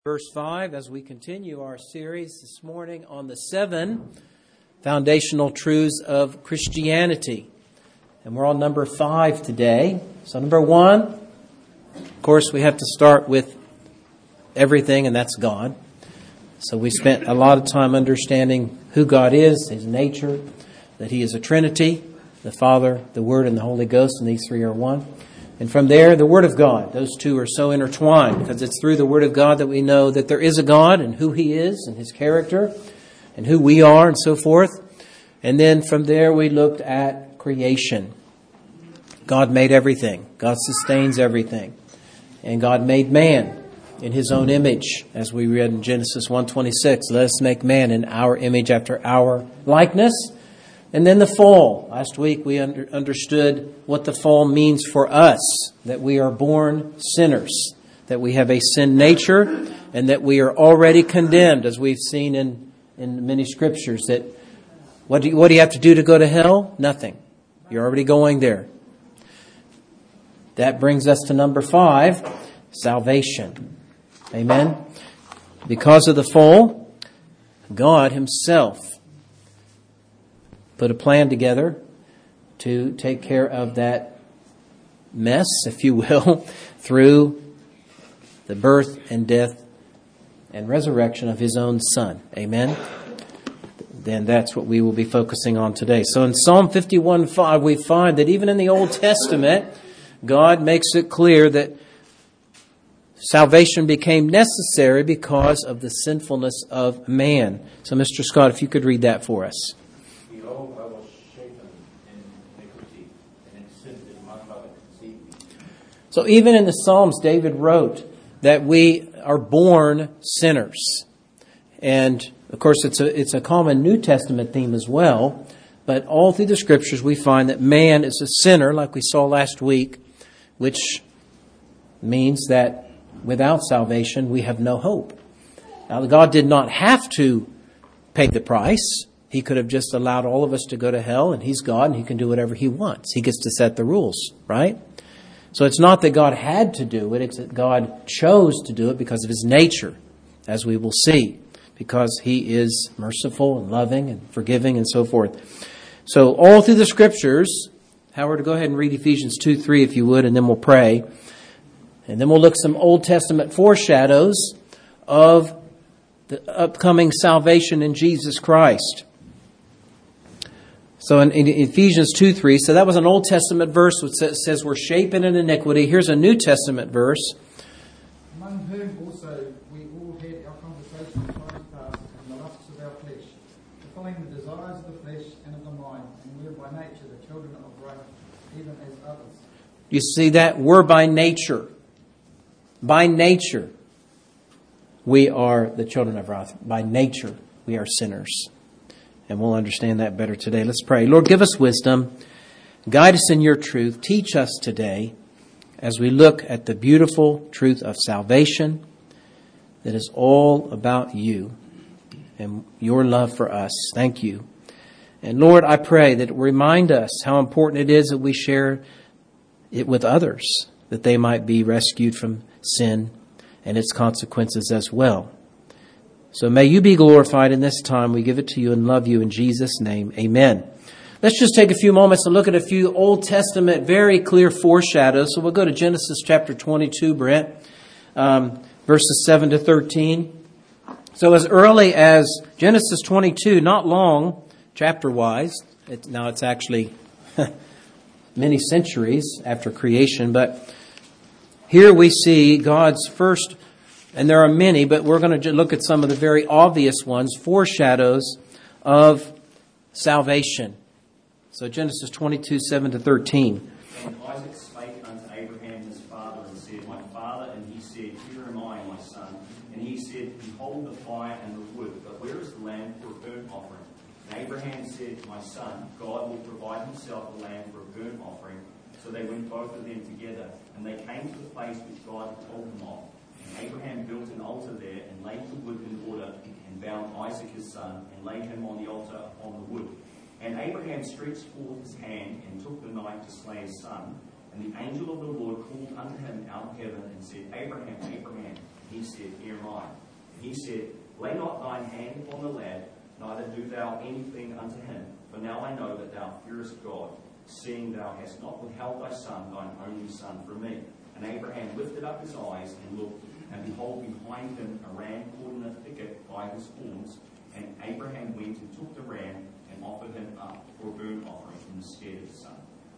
Verse 5, as we continue our series this morning on the 7 foundational truths of Christianity. And we're on number 5 today. So number 1, of course, we have to start with everything, and that's God. So we spent a lot of time understanding who God is, His nature, that He is a Trinity, the Father, the Word, and the Holy Ghost, and these three are one. And from there, the Word of God. Those two are so intertwined because it's through the Word of God that we know that there is a God and who He is and His character and who we are and so forth. And then from there, we looked at creation. God made everything. God sustains everything. And God made man in His own image, as we read in Genesis 1:26. Let us make man in our image after our likeness. And then the fall. Last week we understood what the fall means for us, that we are born sinners, that we have a sin nature, and that we are already condemned, as we've seen in many scriptures. That what do you have to do to go to hell? Nothing. You're already going there. That brings us to number 5, salvation. Amen. Because of the fall, God Himself put a plan together to take care of that mess, if you will, through the birth and death and resurrection of His own Son. Amen? Then that's what we will be focusing on today. So in Psalm 51:5, we find that even in the Old Testament, God makes it clear that salvation became necessary because of the sinfulness of man. So Mr. Scott, if you could read that for us. So even in the Psalms, David wrote that we are born sinners. And, of course, it's a common New Testament theme as well. But all through the Scriptures, we find that man is a sinner, like we saw last week, which means that without salvation, we have no hope. Now, God did not have to pay the price. He could have just allowed all of us to go to hell, and He's God, and He can do whatever He wants. He gets to set the rules, right? So it's not that God had to do it, it's that God chose to do it because of His nature, as we will see, because He is merciful and loving and forgiving and so forth. So all through the Scriptures, Howard, go ahead and read Ephesians 2:3 if you would, and then we'll pray. And then we'll look at some Old Testament foreshadows of the upcoming salvation in Jesus Christ. So in Ephesians 2:3, so that was an Old Testament verse which says we're shapen in iniquity. Here's a New Testament verse. Among whom also we all had our conversation in times past in the lusts of our flesh, fulfilling the desires of the flesh and of the mind, and we are by nature the children of wrath, even as others. You see that? We're by nature. By nature, we are the children of wrath. By nature, we are sinners. And we'll understand that better today. Let's pray. Lord, give us wisdom. Guide us in your truth. Teach us today as we look at the beautiful truth of salvation that is all about you and your love for us. Thank you. And Lord, I pray that it remind us how important it is that we share it with others, that they might be rescued from sin and its consequences as well. So may you be glorified in this time. We give it to you and love you in Jesus' name. Amen. Let's just take a few moments to look at a few Old Testament, very clear foreshadows. So we'll go to Genesis chapter 22, Brent, verses 7 to 13. So as early as Genesis 22, not long, chapter-wise. Now it's actually many centuries after creation. But here we see God's first. And there are many, but we're going to look at some of the very obvious ones, foreshadows of salvation. So Genesis 22, 7 to 13. And Isaac spake unto Abraham his father, and said, My father. And he said, Here am I, my son. And he said, Behold the fire and the wood, but where is the lamb for a burnt offering? And Abraham said, My son, God will provide Himself a lamb for a burnt offering. So they went both of them together, and they came to the place which God had told them of. Abraham built an altar there, and laid the wood in order, and bound Isaac his son, and laid him on the altar upon the wood. And Abraham stretched forth his hand, and took the knife to slay his son. And the angel of the Lord called unto him out of heaven, and said, Abraham, Abraham. He said, Here am I. And he said, Lay not thine hand upon the lad, neither do thou anything unto him. For now I know that thou fearest God, seeing thou hast not withheld thy son, thine only son, from me. And Abraham lifted up his eyes and looked, and behold, behind him a ram caught in a thicket by his horns. And Abraham went and took the ram and offered him up for a burnt offering in the stead of his son.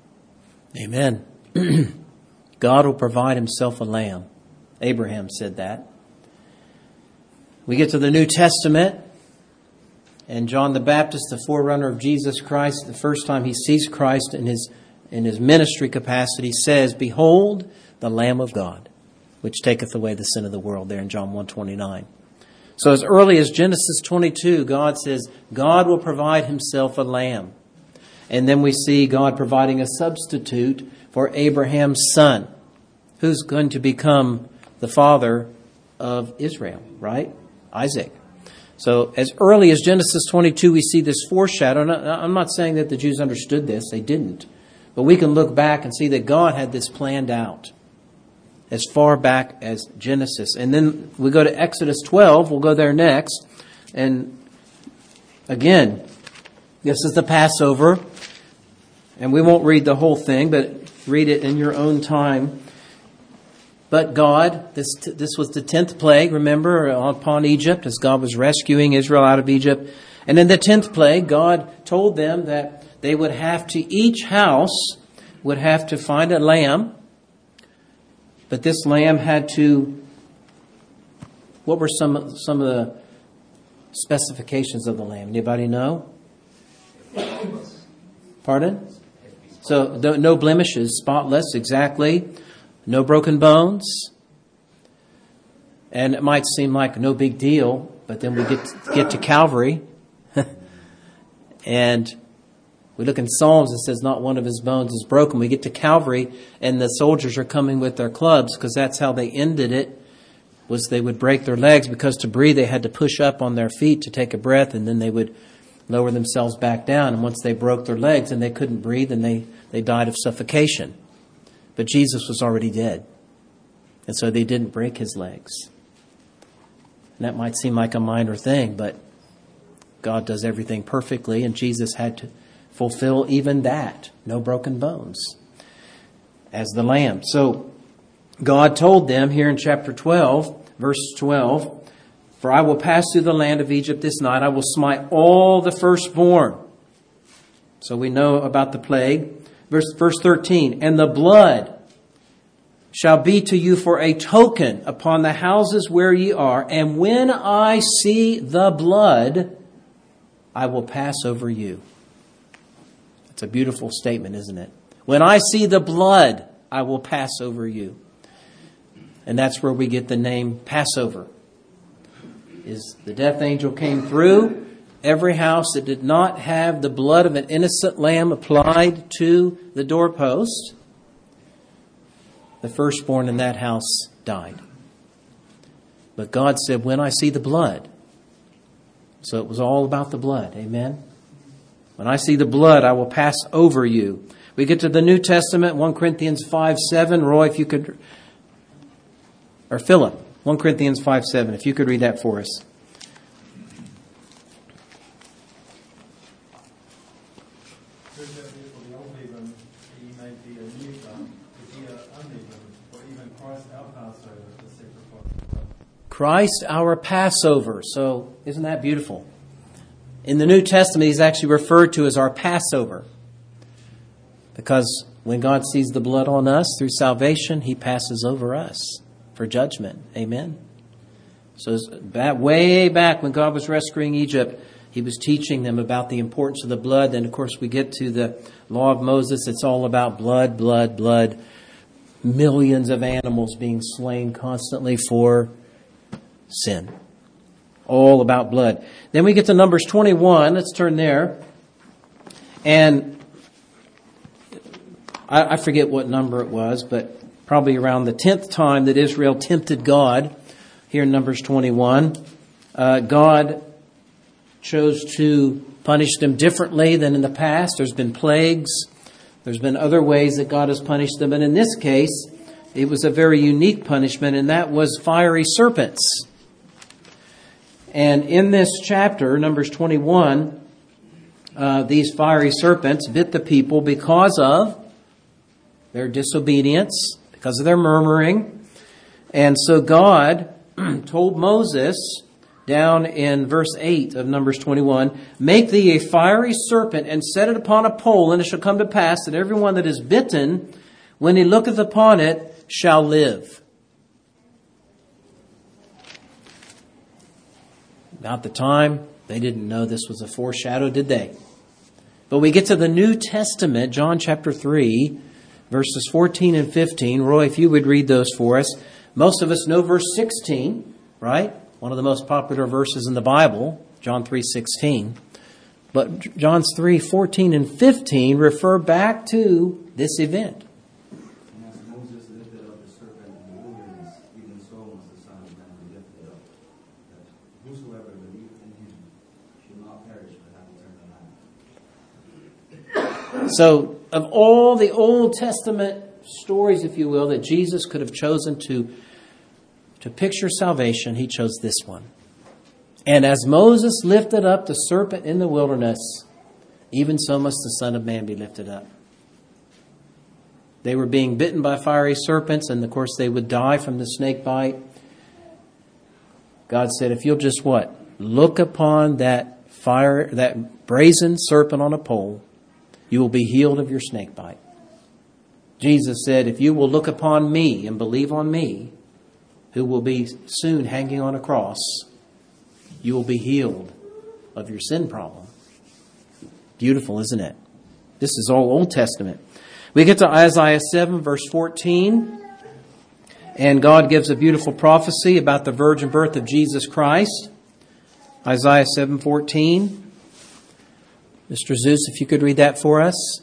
Amen. God will provide himself a lamb. Abraham said that. We get to the New Testament, and John the Baptist, the forerunner of Jesus Christ, the first time he sees Christ in his ministry capacity, says, Behold the Lamb of God, which taketh away the sin of the world, there in John 1:29. So as early as Genesis 22, God says, God will provide himself a lamb. And then we see God providing a substitute for Abraham's son, who's going to become the father of Israel, right? Isaac. So as early as Genesis 22, we see this foreshadow. I'm not saying that the Jews understood this. They didn't. But we can look back and see that God had this planned out as far back as Genesis. And then we go to Exodus 12. We'll go there next. And again, this is the Passover. And we won't read the whole thing, but read it in your own time. But God, this was the 10th plague, remember, upon Egypt, as God was rescuing Israel out of Egypt. And in the 10th plague, God told them that they would have to, each house would have to find a lamb. But this lamb had to, what were some of the specifications of the lamb? Anybody know? Pardon? So no blemishes, spotless, exactly. No broken bones. And it might seem like no big deal, but then we get to Calvary. And we look in Psalms, it says not one of his bones is broken. We get to Calvary and the soldiers are coming with their clubs, because that's how they ended it, was they would break their legs, because to breathe they had to push up on their feet to take a breath, and then they would lower themselves back down. And once they broke their legs and they couldn't breathe, and they died of suffocation. But Jesus was already dead. And so they didn't break his legs. And that might seem like a minor thing, but God does everything perfectly, and Jesus had to fulfill even that. No broken bones as the Lamb. So God told them here in chapter 12, verse 12, For I will pass through the land of Egypt this night. I will smite all the firstborn. So we know about the plague. Verse 13, And the blood shall be to you for a token upon the houses where ye are. And when I see the blood, I will pass over you. It's a beautiful statement, isn't it? When I see the blood, I will pass over you. And that's where we get the name Passover. Is the death angel came through. Every house that did not have the blood of an innocent lamb applied to the doorpost, the firstborn in that house died. But God said, when I see the blood. So it was all about the blood. Amen. When I see the blood, I will pass over you. We get to the New Testament, 1 Corinthians 5:7. Roy, if you could, or Philip, 1 Corinthians 5:7, if you could read that for us. Christ our Passover. So isn't that beautiful? In the New Testament, he's actually referred to as our Passover. Because when God sees the blood on us through salvation, he passes over us for judgment. Amen? So that way back when God was rescuing Egypt, he was teaching them about the importance of the blood. Then, of course, we get to the law of Moses. It's all about blood, blood, blood. Millions of animals being slain constantly for sin. All about blood. Then we get to Numbers 21. Let's turn there. And I forget what number it was, but probably around the 10th time that Israel tempted God, here in Numbers 21, God chose to punish them differently than in the past. There's been plagues. There's been other ways that God has punished them. And in this case, it was a very unique punishment, and that was fiery serpents. And in this chapter, Numbers 21, these fiery serpents bit the people because of their disobedience, because of their murmuring. And so God told Moses, down in verse 8 of Numbers 21, "Make thee a fiery serpent, and set it upon a pole, and it shall come to pass that everyone that is bitten, when he looketh upon it, shall live." About the time, they didn't know this was a foreshadow, did they? But we get to the New Testament, John chapter 3, verses 14 and 15. Roy, if you would read those for us. Most of us know verse 16, right? One of the most popular verses in the Bible, John 3:16. But John 3:14 and 15 refer back to this event. And as Moses lifted up the serpent in the wilderness, even so must the Son of Man be lifted up, that whosoever believeth in him should not perish but have eternal life. So, of all the Old Testament stories, if you will, that Jesus could have chosen to picture salvation, he chose this one. And as Moses lifted up the serpent in the wilderness, even so must the Son of Man be lifted up. They were being bitten by fiery serpents, and of course they would die from the snake bite. God said, if you'll just what? Look upon that brazen serpent on a pole, you will be healed of your snake bite. Jesus said, if you will look upon me and believe on me, who will be soon hanging on a cross, you will be healed of your sin problem. Beautiful, isn't it? This is all Old Testament. We get to Isaiah 7, verse 14. And God gives a beautiful prophecy about the virgin birth of Jesus Christ. Isaiah 7:14. Mr. Zeus, if you could read that for us.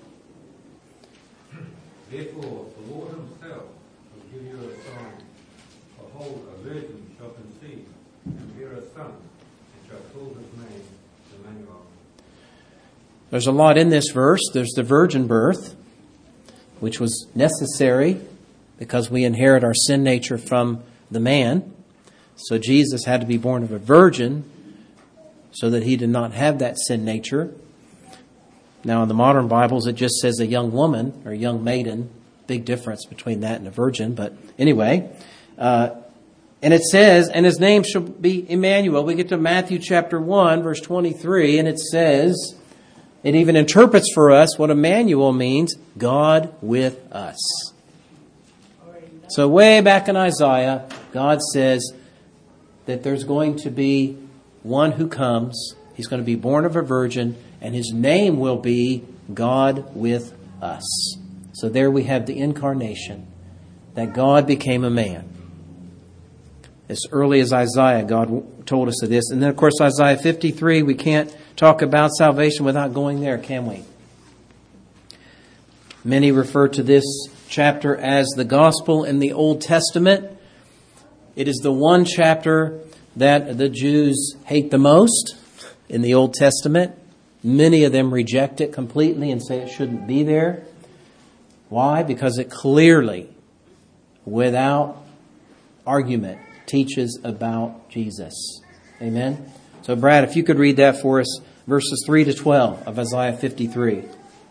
Therefore, the Lord himself will give you a sign. Behold, a virgin shall conceive, and bear a son, and shall call his name Emmanuel. There's a lot in this verse. There's the virgin birth, which was necessary because we inherit our sin nature from the man. So Jesus had to be born of a virgin so that he did not have that sin nature. Now in the modern Bibles it just says a young woman or a young maiden. Big difference between that and a virgin. But anyway, and it says, and his name shall be Emmanuel. We get to Matthew chapter 1 verse 23, and it says, it even interprets for us what Emmanuel means, God with us. So way back in Isaiah, God says that there's going to be one who comes. He's going to be born of a virgin, and his name will be God with us. So there we have the incarnation, that God became a man. As early as Isaiah, God told us of this. And then, of course, Isaiah 53, we can't talk about salvation without going there, can we? Many refer to this chapter as the gospel in the Old Testament. It is the one chapter that the Jews hate the most in the Old Testament. Many of them reject it completely and say it shouldn't be there. Why? Because it clearly, without argument, teaches about Jesus. Amen? So Brad, if you could read that for us, verses 3 to 12 of Isaiah 53.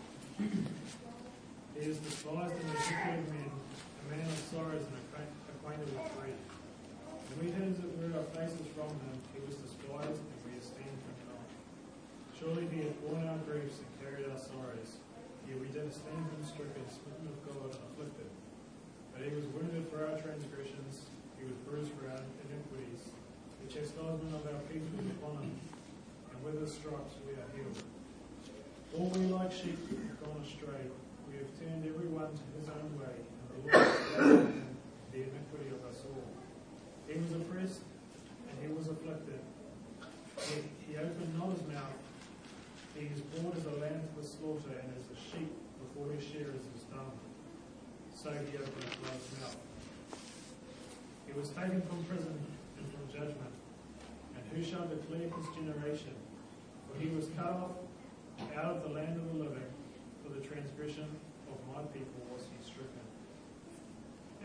He is despised and rejected man, a man of sorrows and acquainted with grief. And we hid as it were our faces from him. He was despised and we esteemed him not. Surely he hath borne our griefs and carried our sorrows. Yet we did esteem him stricken, smitten of God, and afflicted. But he was wounded for our transgressions, he was bruised for our iniquities. The chastisement of our peace was upon him, and with his stripes we are healed. All we like sheep have gone astray. We have turned every one to his own way, and the Lord has gathered him the iniquity of us all. He was oppressed, and he was afflicted. Yet he opened not his mouth. He is brought as a lamb to the slaughter, and as a sheep before his shearers is dumb. So he opened not his mouth. He was taken from prison and from judgment. And who shall declare his generation? For he was cut off out of the land of the living. For the transgression of my people was he stricken.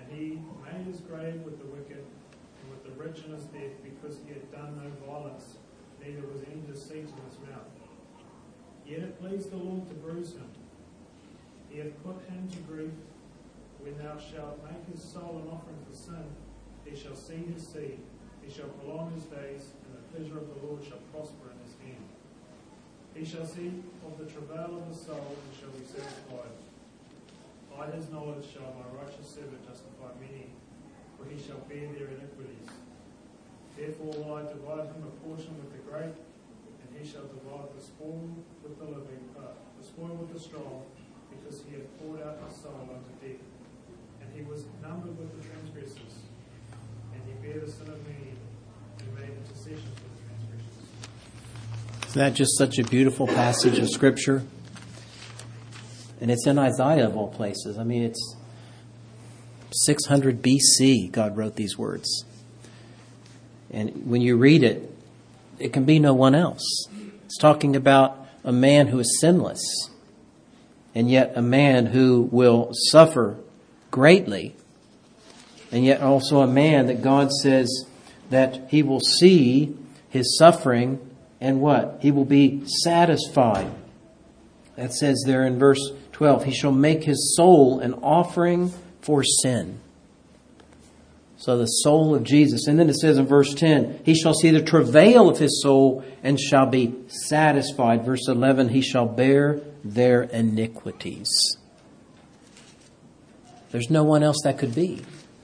he made his grave with the wicked and with the rich in his death, because he had done no violence, neither was any deceit in his mouth. Yet it pleased the Lord to bruise him. He hath put him to grief. When thou shalt make his soul an offering for sin, he shall see his seed, he shall prolong his days, and the pleasure of the Lord shall prosper in his hand. He shall see of the travail of his soul, and shall be satisfied. By his knowledge shall my righteous servant justify many, for he shall bear their iniquities. Therefore will I divide him a portion with the great, and he shall divide the spoil with the living, the spoil with the strong, because he hath poured out his soul unto death. And he was numbered with the transgressors, and he bare the sin of many, and made intercession for the transgressors. Isn't that just such a beautiful passage of Scripture? And it's in Isaiah of all places. I mean, it's 600 BC God wrote these words. And when you read it, it can be no one else. It's talking about a man who is sinless, and yet a man who will suffer greatly, and yet also a man that God says that he will see his suffering and what? He will be satisfied. That says there in verse 12, he shall make his soul an offering for sin. So the soul of Jesus. And then it says in verse 10, he shall see the travail of his soul and shall be satisfied. Verse 11, he shall bear their iniquities. There's no one else that could be.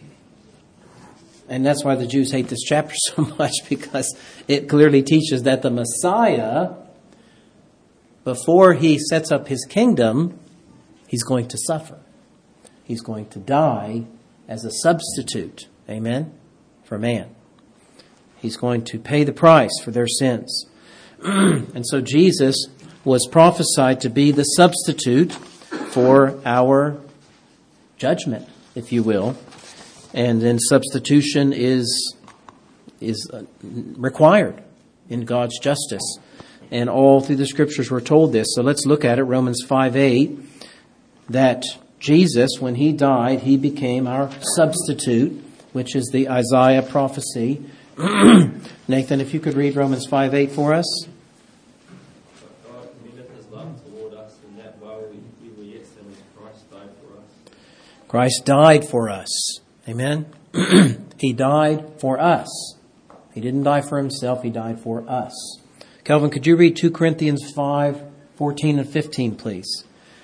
And that's why the Jews hate this chapter so much, because it clearly teaches that the Messiah, before he sets up his kingdom, he's going to suffer. He's going to die as a substitute, amen, for man. He's going to pay the price for their sins. And so Jesus was prophesied to be the substitute for our judgment, if you will. And then substitution is required in God's justice. And all through the Scriptures we're told this. So let's look at it. Romans 5:8, that Jesus, when he died, he became our substitute, which is the Isaiah prophecy. Nathan, if you could read Romans 5:8 for us. But God commendeth his love toward us, in that while we were yet sinners, Christ died for us. Christ died for us. Amen. He died for us. He didn't die for himself. He died for us. Kelvin, could you read 2 Corinthians 5:14 and 15, please?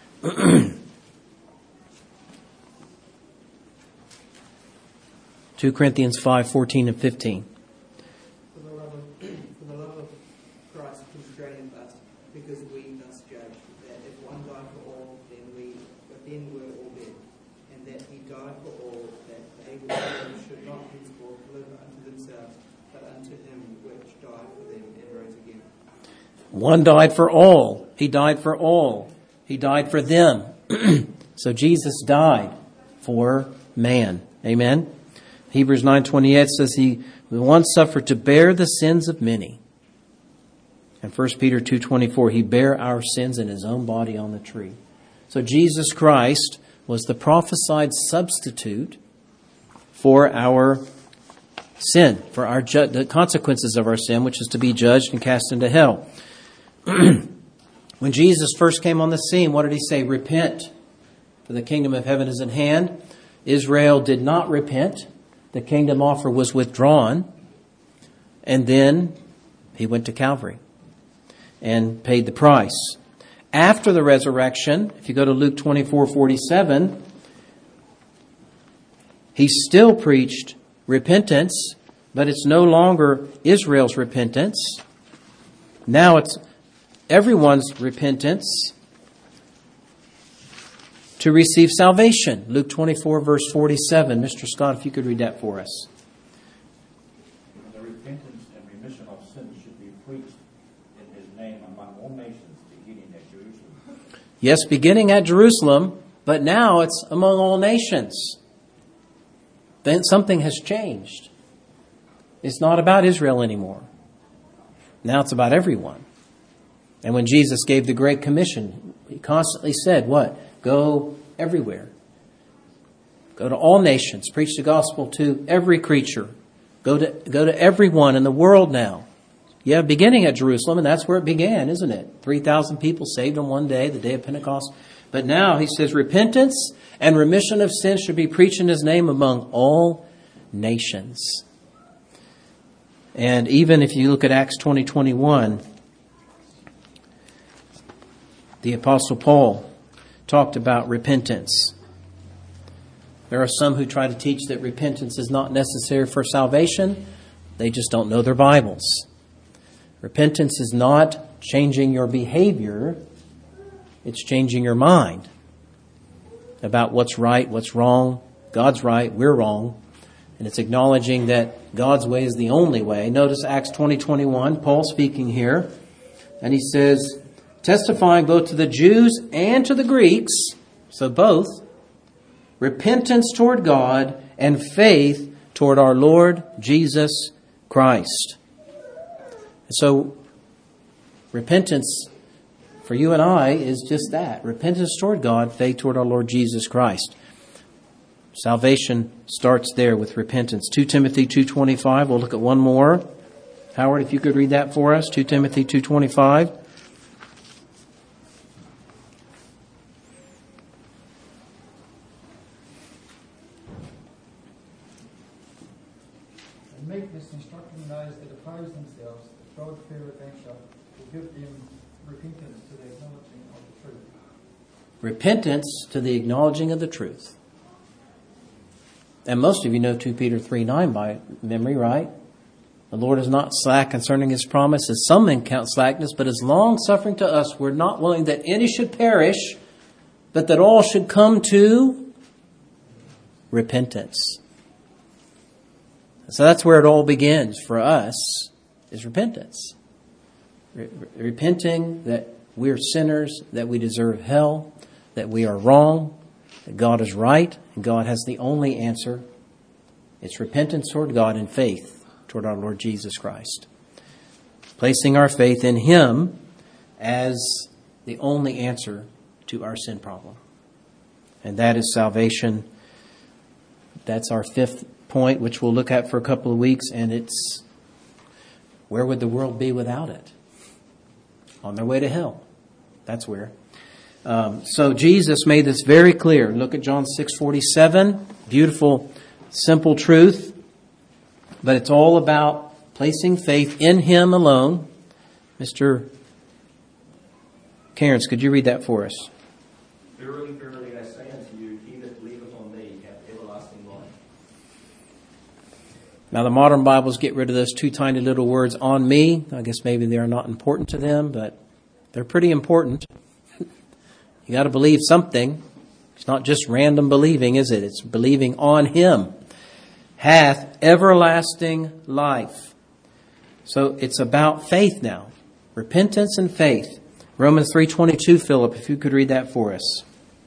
2 Corinthians 5:14 and 15. For the love of Christ constraineth us, because we thus judge, that if one died for all, then we're all dead, and that he died for all, that they which should not henceforth live unto themselves, but unto him which died for them and rose again. One died for all. He died for all. He died for them. So Jesus died for man. Amen. Hebrews 9:28 says he once suffered to bear the sins of many. And 1 Peter 2:24, he bare our sins in his own body on the tree. So Jesus Christ was the prophesied substitute for our sin, for our the consequences of our sin, which is to be judged and cast into hell. When Jesus first came on the scene, what did he say? Repent, for the kingdom of heaven is at hand. Israel did not repent. The kingdom offer was withdrawn. And then he went to Calvary and paid the price. After the resurrection, if you go to Luke 24:47, he still preached repentance, but it's no longer Israel's repentance. Now it's everyone's repentance to receive salvation. Luke 24, verse 47. Mr. Scott, if you could read that for us. The repentance and remission of sins should be preached in his name among all nations, beginning at Jerusalem. Yes, beginning at Jerusalem, but now it's among all nations. Then something has changed. It's not about Israel anymore. Now it's about everyone. And when Jesus gave the Great Commission, he constantly said, what? Go everywhere. Go to all nations. Preach the gospel to every creature. Go to everyone in the world now. Yeah, beginning at Jerusalem, and that's where it began, isn't it? 3,000 people saved on one day, the day of Pentecost. But now he says repentance and remission of sins should be preached in his name among all nations. And even if you look at Acts 20:21, the Apostle Paul talked about repentance. There are some who try to teach that repentance is not necessary for salvation. They just don't know their Bibles. Repentance is not changing your behavior. It's changing your mind about what's right, what's wrong. God's right, we're wrong. And it's acknowledging that God's way is the only way. Notice Acts 20:21, Paul speaking here. And he says, testifying both to the Jews and to the Greeks, so both, repentance toward God and faith toward our Lord Jesus Christ. So, repentance for you and I is just that. Repentance toward God, faith toward our Lord Jesus Christ. Salvation starts there with repentance. 2 Timothy 2:25. We'll look at one more. Howard, if you could read that for us. 2 Timothy 2:25. And meekness, instructing those that oppose themselves, that God fear adventure, will give them repentance to the acknowledging of the truth. Repentance to the acknowledging of the truth. And most of you know 2 Peter 3:9 by memory, right? The Lord is not slack concerning his promise, as some men count slackness, but is long-suffering to us. We're not willing that any should perish, but that all should come to repentance. So that's where it all begins for us, is repentance. Repenting that we're sinners, that we deserve hell, that we are wrong, that God is right, and God has the only answer. It's repentance toward God and faith toward our Lord Jesus Christ. Placing our faith in him as the only answer to our sin problem. And that is salvation. That's our fifth point, which we'll look at for a couple of weeks, and it's, where would the world be without it? On their way to hell. That's where. So Jesus made this very clear. Look at John 6:47. Beautiful, simple truth. But it's all about placing faith in him alone. Mr. Cairns, could you read that for us? Verily, verily, I say unto you, he that believeth on me hath everlasting life. Now, the modern Bibles get rid of those two tiny little words, on me. I guess maybe they're not important to them, but they're pretty important. You got to believe something. It's not just random believing, is it? It's believing on him. Hath everlasting life. So it's about faith now. Repentance and faith. Romans 3:22, Philip, if you could read that for us.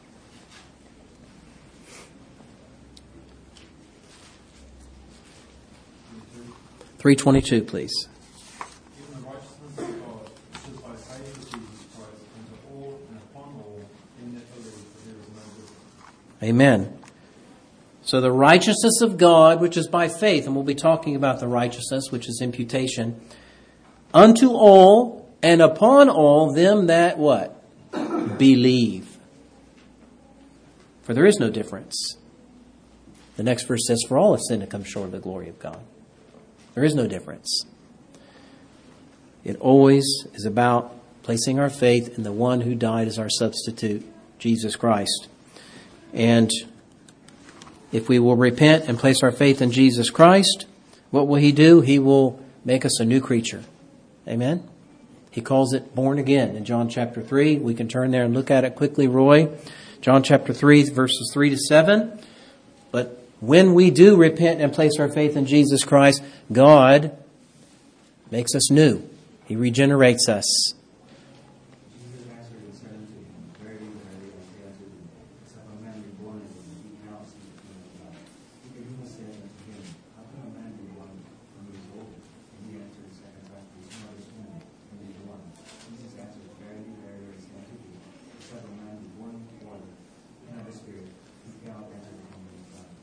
3:22, please. Even the righteousness of God, which is by faith of Jesus Christ, unto all and upon all in that believe, for there is no difference. Amen. So the righteousness of God, which is by faith, and we'll be talking about the righteousness, which is imputation, unto all and upon all them that what? Believe. For there is no difference. The next verse says, for all have sinned and come short of the glory of God. There is no difference. It always is about placing our faith in the one who died as our substitute, Jesus Christ. And if we will repent and place our faith in Jesus Christ, what will he do? He will make us a new creature. Amen? He calls it born again in John chapter 3. We can turn there and look at it quickly, Roy. John chapter 3, verses 3 to 7. But when we do repent and place our faith in Jesus Christ, God makes us new. He regenerates us. Jesus answered and said unto him, verily, verily, I say unto thee, except a man be born again, he cannot see the kingdom of God. Nicodemus said unto him, how can a man be born when he is old? And he answered and said, after his mother's womb, when he is born. Jesus answered, verily, verily, I say unto thee, except a man be born of water and of the Spirit, he cannot enter the kingdom of God.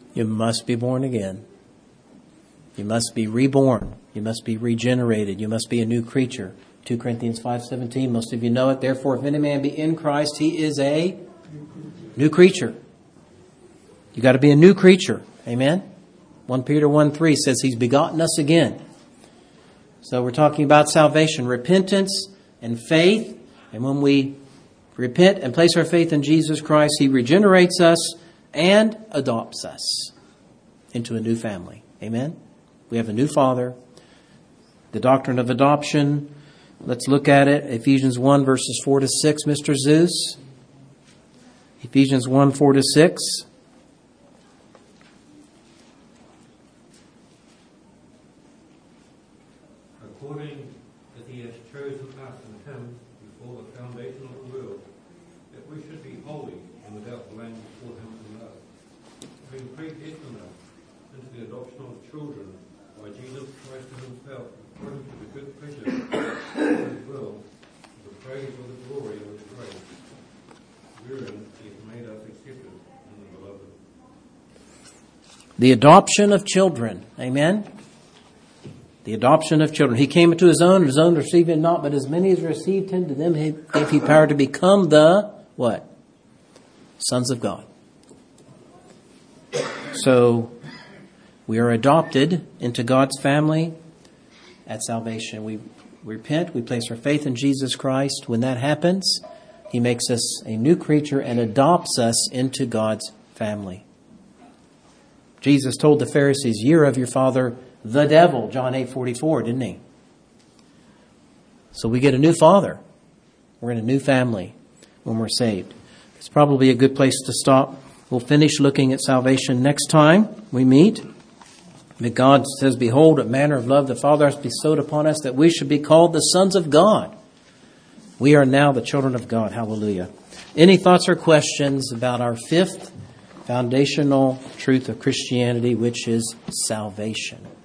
You must be born again. You must be reborn. You must be regenerated. You must be a new creature. 2 Corinthians 5:17, most of you know it. Therefore, if any man be in Christ, he is a new creature. You got to be a new creature. Amen? 1 Peter 1:3 says he's begotten us again. So we're talking about salvation, repentance and faith. And when we repent and place our faith in Jesus Christ, he regenerates us and adopts us into a new family. Amen? We have a new father. The doctrine of adoption, let's look at it. Ephesians 1 verses 4 to 6, Mr. Zeus. Ephesians 1, 4 to 6. According that he has chosen us in him before the foundation of the world, that we should be holy and without blame before him in love, having predestined us into the adoption of children by Jesus Christ himself, according to the good pleasure of his will, to the praise of the glory of his grace, wherein he has made us accepted in the beloved. The adoption of children. Amen? The adoption of children. He came into his own received him not, but as many as received him, to them he gave he power to become the, what? Sons of God. So, we are adopted into God's family at salvation. We repent, we place our faith in Jesus Christ. When that happens, he makes us a new creature and adopts us into God's family. Jesus told the Pharisees, "You're of your father the devil," John 8:44, didn't he? So we get a new father. We're in a new family when we're saved. It's probably a good place to stop. We'll finish looking at salvation next time we meet. But God says, "Behold, what manner of love the Father has bestowed upon us, that we should be called the sons of God." We are now the children of God. Hallelujah. Any thoughts or questions about our fifth foundational truth of Christianity, which is salvation?